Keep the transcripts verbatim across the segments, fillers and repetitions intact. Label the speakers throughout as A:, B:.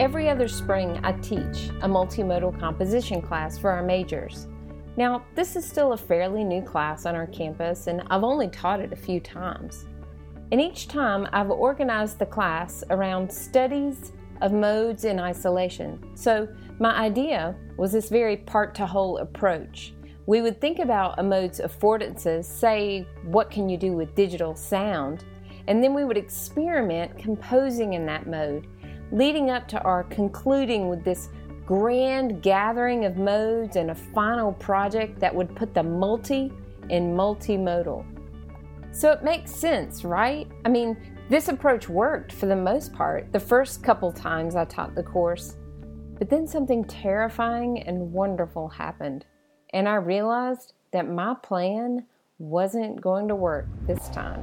A: every other spring I teach a multimodal composition class for our majors. Now, this is still a fairly new class on our campus, and I've only taught it a few times. And each time I've organized the class around studies of modes in isolation. So my idea was this very part-to-whole approach. We would think about a mode's affordances, say, what can you do with digital sound? And then we would experiment composing in that mode, leading up to our concluding with this grand gathering of modes and a final project that would put the multi in multimodal. So it makes sense, right? I mean, this approach worked for the most part the first couple times I taught the course. But then something terrifying and wonderful happened, and I realized that my plan wasn't going to work this time.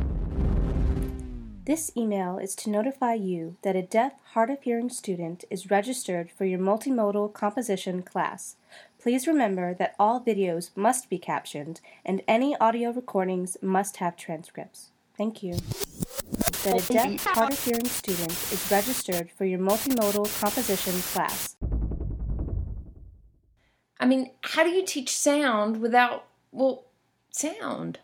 B: This email is to notify you that a deaf, hard of hearing student is registered for your multimodal composition class. Please remember that all videos must be captioned and any audio recordings must have transcripts. Thank you. That a deaf, hard of hearing student is registered for your multimodal composition class.
A: I mean, how do you teach sound without, well, sound?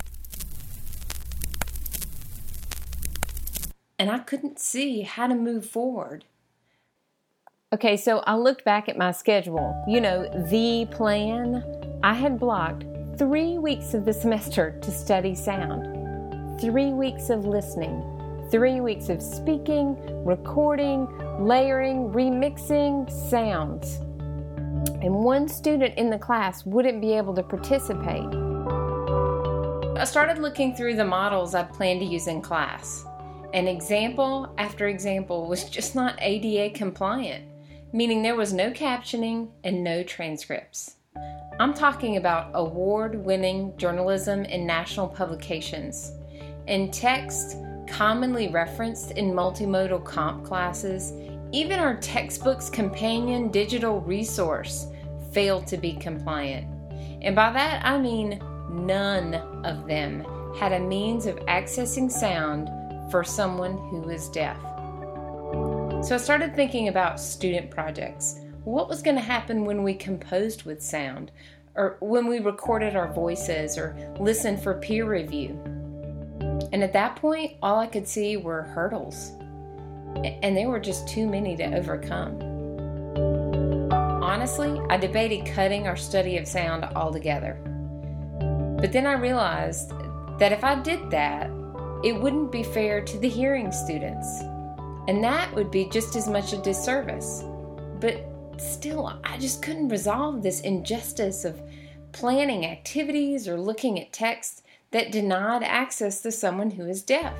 A: And I couldn't see how to move forward. Okay, so I looked back at my schedule. You know, the plan. I had blocked three weeks of the semester to study sound. Three weeks of listening. Three weeks of speaking, recording, layering, remixing sounds. And one student in the class wouldn't be able to participate. I started looking through the models I'd planned to use in class. And example after example was just not A D A compliant, meaning there was no captioning and no transcripts. I'm talking about award-winning journalism in national publications, and text commonly referenced in multimodal comp classes. Even our textbook's companion digital resource failed to be compliant. And by that I mean none of them had a means of accessing sound for someone who was deaf. So I started thinking about student projects. What was going to happen when we composed with sound, or when we recorded our voices, or listened for peer review? And at that point, all I could see were hurdles. And there were just too many to overcome. Honestly, I debated cutting our study of sound altogether. But then I realized that if I did that, it wouldn't be fair to the hearing students. And that would be just as much a disservice. But still, I just couldn't resolve this injustice of planning activities or looking at text that denied access to someone who is deaf.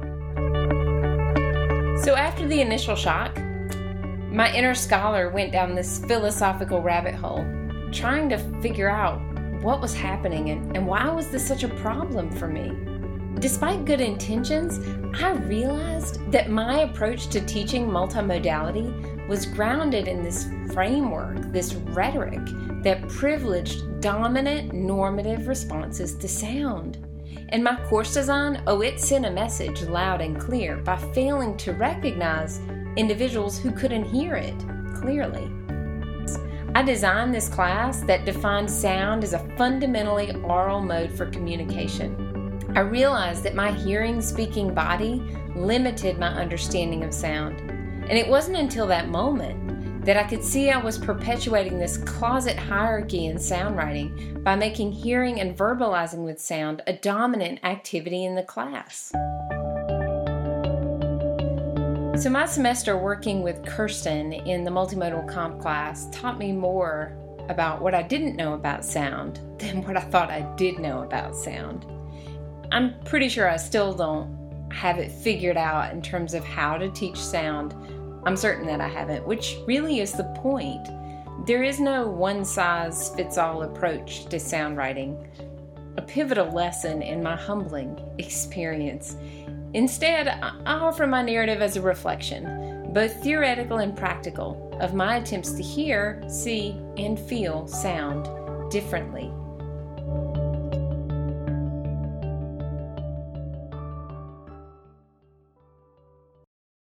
A: So after the initial shock, my inner scholar went down this philosophical rabbit hole, trying to figure out what was happening and, and why was this such a problem for me. Despite good intentions, I realized that my approach to teaching multimodality was grounded in this framework, this rhetoric that privileged dominant normative responses to sound. And my course design, oh, it sent a message loud and clear by failing to recognize individuals who couldn't hear it clearly. I designed this class that defined sound as a fundamentally oral mode for communication. I realized that my hearing-speaking body limited my understanding of sound. And it wasn't until that moment that I could see I was perpetuating this closet hierarchy in sound writing by making hearing and verbalizing with sound a dominant activity in the class. So my semester working with Kirsten in the multimodal comp class taught me more about what I didn't know about sound than what I thought I did know about sound. I'm pretty sure I still don't have it figured out in terms of how to teach sound. I'm certain that I haven't, which really is the point. There is no one-size-fits-all approach to sound writing, a pivotal lesson in my humbling experience. Instead, I offer my narrative as a reflection, both theoretical and practical, of my attempts to hear, see, and feel sound differently.